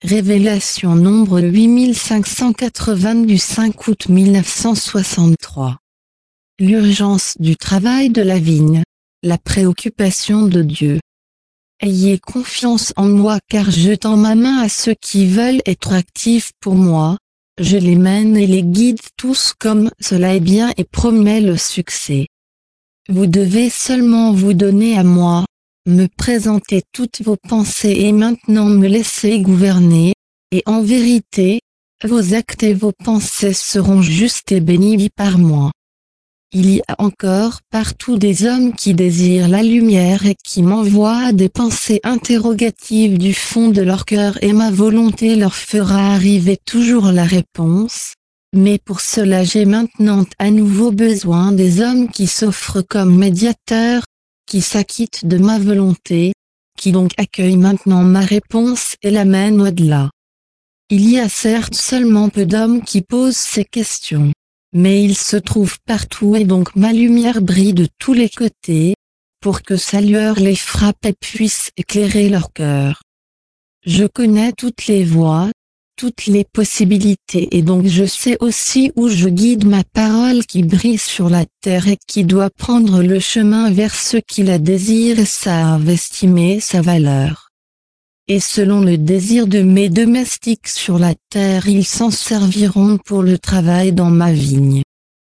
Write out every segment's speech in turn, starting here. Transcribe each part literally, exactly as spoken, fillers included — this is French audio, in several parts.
Révélation nombre huit mille cinq cent quatre-vingts du cinq août mille neuf cent soixante-trois. L'urgence du travail de la vigne, la préoccupation de Dieu. Ayez confiance en moi car je tends ma main à ceux qui veulent être actifs pour moi, je les mène et les guide tous comme cela est bien et promets le succès. Vous devez seulement vous donner à moi, me présenter toutes vos pensées et maintenant me laisser gouverner, et en vérité, vos actes et vos pensées seront justes et bénis par moi. Il y a encore partout des hommes qui désirent la lumière et qui m'envoient des pensées interrogatives du fond de leur cœur et ma volonté leur fera arriver toujours la réponse. Mais pour cela j'ai maintenant à nouveau besoin des hommes qui s'offrent comme médiateurs, qui s'acquittent de ma volonté, qui donc accueillent maintenant ma réponse et l'amènent au-delà. Il y a certes seulement peu d'hommes qui posent ces questions, mais ils se trouvent partout et donc ma lumière brille de tous les côtés, pour que sa lueur les frappe et puisse éclairer leur cœur. Je connais toutes les voies, toutes les possibilités et donc je sais aussi où je guide ma parole qui brille sur la terre et qui doit prendre le chemin vers ceux qui la désirent et savent estimer sa valeur. Et selon le désir de mes domestiques sur la terre ils s'en serviront pour le travail dans ma vigne.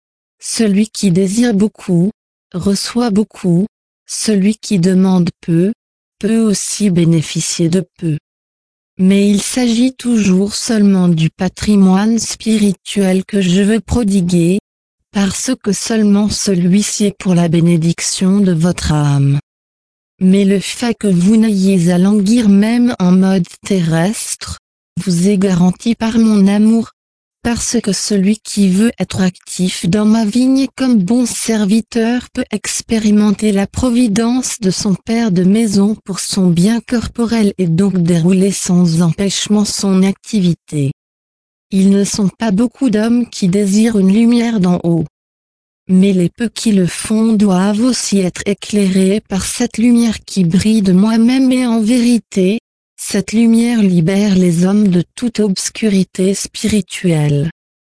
Celui qui désire beaucoup, reçoit beaucoup, celui qui demande peu, peut aussi bénéficier de peu. Mais il s'agit toujours seulement du patrimoine spirituel que je veux prodiguer, parce que seulement celui-ci est pour la bénédiction de votre âme. Mais le fait que vous n'ayez à languir même en mode terrestre, vous est garanti par mon amour, parce que celui qui veut être actif dans ma vigne comme bon serviteur peut expérimenter la providence de son père de maison pour son bien corporel et donc dérouler sans empêchement son activité. Ils ne sont pas beaucoup d'hommes qui désirent une lumière d'en haut. Mais les peu qui le font doivent aussi être éclairés par cette lumière qui brille de moi-même et en vérité, cette lumière libère les hommes de toute obscurité spirituelle.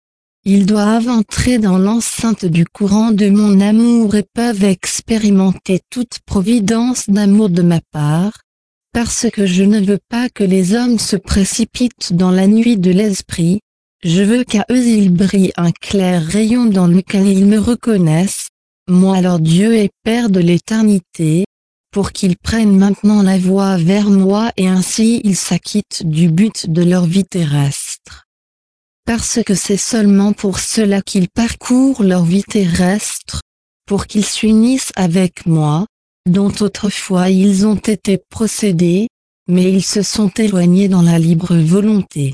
Ils doivent entrer dans l'enceinte du courant de mon amour et peuvent expérimenter toute providence d'amour de ma part, parce que je ne veux pas que les hommes se précipitent dans la nuit de l'esprit, je veux qu'à eux il brille un clair rayon dans lequel ils me reconnaissent, moi leur Dieu et Père de l'éternité, pour qu'ils prennent maintenant la voie vers moi et ainsi ils s'acquittent du but de leur vie terrestre. Parce que c'est seulement pour cela qu'ils parcourent leur vie terrestre, pour qu'ils s'unissent avec moi, dont autrefois ils ont été procédés, mais ils se sont éloignés dans la libre volonté.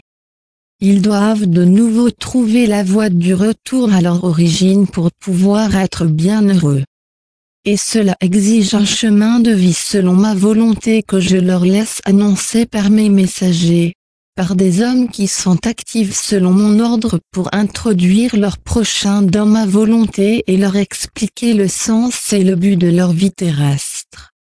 Ils doivent de nouveau trouver la voie du retour à leur origine pour pouvoir être bien heureux. Et cela exige un chemin de vie selon ma volonté que je leur laisse annoncer par mes messagers, par des hommes qui sont actifs selon mon ordre pour introduire leur prochain dans ma volonté et leur expliquer le sens et le but de leur vie terrestre.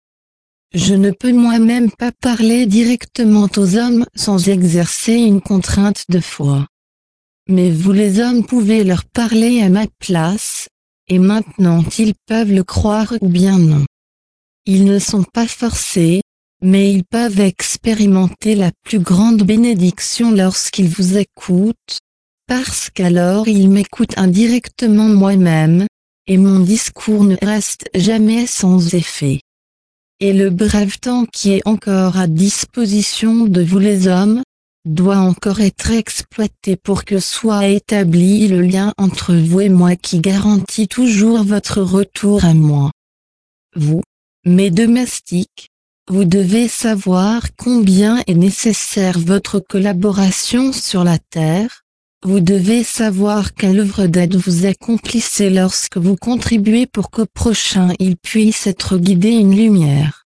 Je ne peux moi-même pas parler directement aux hommes sans exercer une contrainte de foi. Mais vous les hommes pouvez leur parler à ma place, et maintenant ils peuvent le croire ou bien non. Ils ne sont pas forcés, mais ils peuvent expérimenter la plus grande bénédiction lorsqu'ils vous écoutent, parce qu'alors ils m'écoutent indirectement moi-même, et mon discours ne reste jamais sans effet. Et le bref temps qui est encore à disposition de vous les hommes, doit encore être exploité pour que soit établi le lien entre vous et moi qui garantit toujours votre retour à moi. Vous, mes domestiques, vous devez savoir combien est nécessaire votre collaboration sur la terre, vous devez savoir quelle œuvre d'aide vous accomplissez lorsque vous contribuez pour qu'au prochain il puisse être guidé une lumière.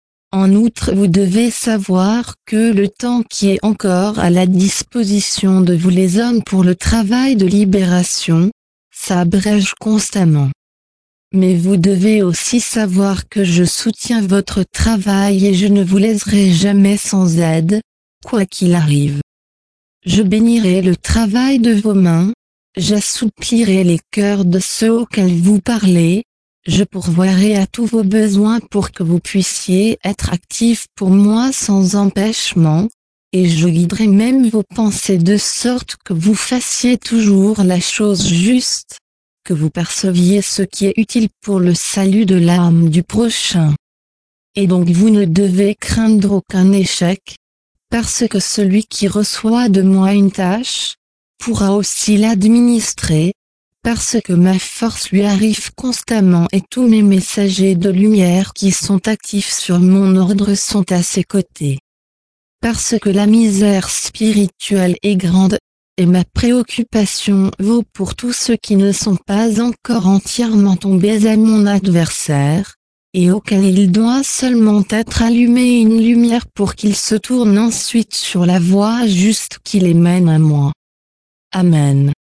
En outre vous devez savoir que le temps qui est encore à la disposition de vous les hommes pour le travail de libération, s'abrège constamment. Mais vous devez aussi savoir que je soutiens votre travail et je ne vous laisserai jamais sans aide, quoi qu'il arrive. Je bénirai le travail de vos mains, j'assouplirai les cœurs de ceux auxquels vous parlez, je pourvoirai à tous vos besoins pour que vous puissiez être actifs pour moi sans empêchement, et je guiderai même vos pensées de sorte que vous fassiez toujours la chose juste, que vous perceviez ce qui est utile pour le salut de l'âme du prochain. Et donc vous ne devez craindre aucun échec, parce que celui qui reçoit de moi une tâche, pourra aussi l'administrer, parce que ma force lui arrive constamment et tous mes messagers de lumière qui sont actifs sur mon ordre sont à ses côtés. Parce que la misère spirituelle est grande, et ma préoccupation vaut pour tous ceux qui ne sont pas encore entièrement tombés à mon adversaire, et auquel il doit seulement être allumé une lumière pour qu'ils se tournent ensuite sur la voie juste qui les mène à moi. Amen.